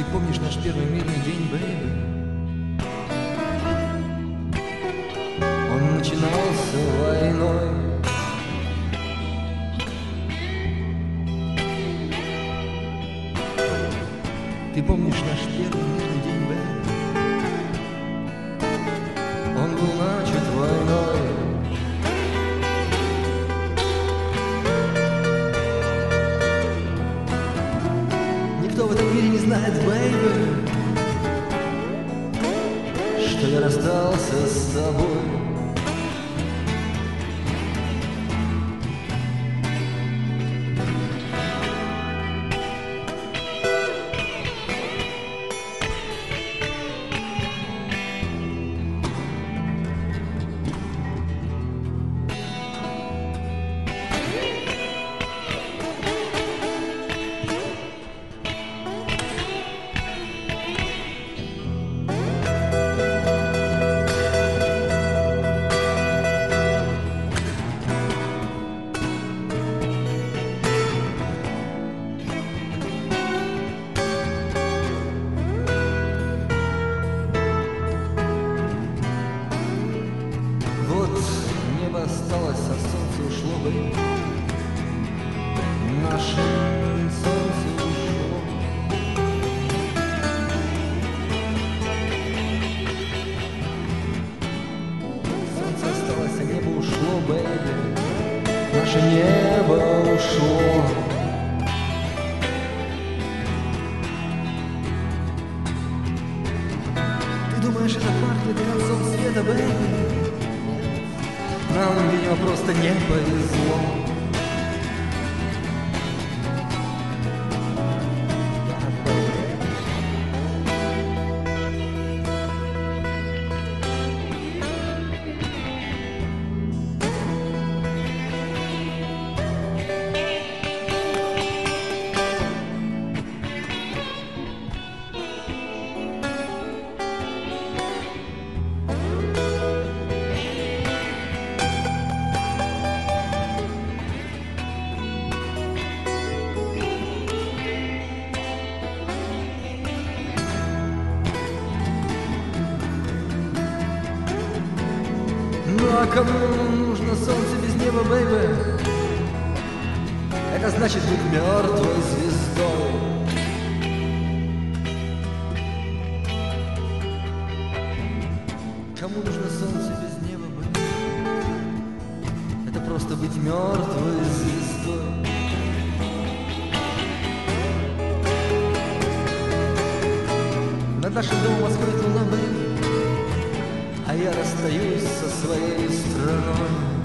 помнишь наш первый мирный день, бэйби? Он начинался войной. Ты помнишь наш первый мирный день, бэйби? Он был начат войной. Никто в этом мире не знает, бэйби, что я расстался с тобой. Небо осталось, а солнце ушло, бэйби. Наше солнце ушло. Солнце осталось, а небо ушло, бэйби. Наше небо ушло. Ты думаешь, это пахнет концом света, бэйби? Нам, видимо, просто не повезло. Ну а кому нужно солнце без неба, бэйби? Это значит быть мертвой звездой. Кому нужно солнце без неба, бэйби? Это просто быть мертвой звездой. Над нашим домом восходит луна, бэйби, а я расстаюсь со своей страной.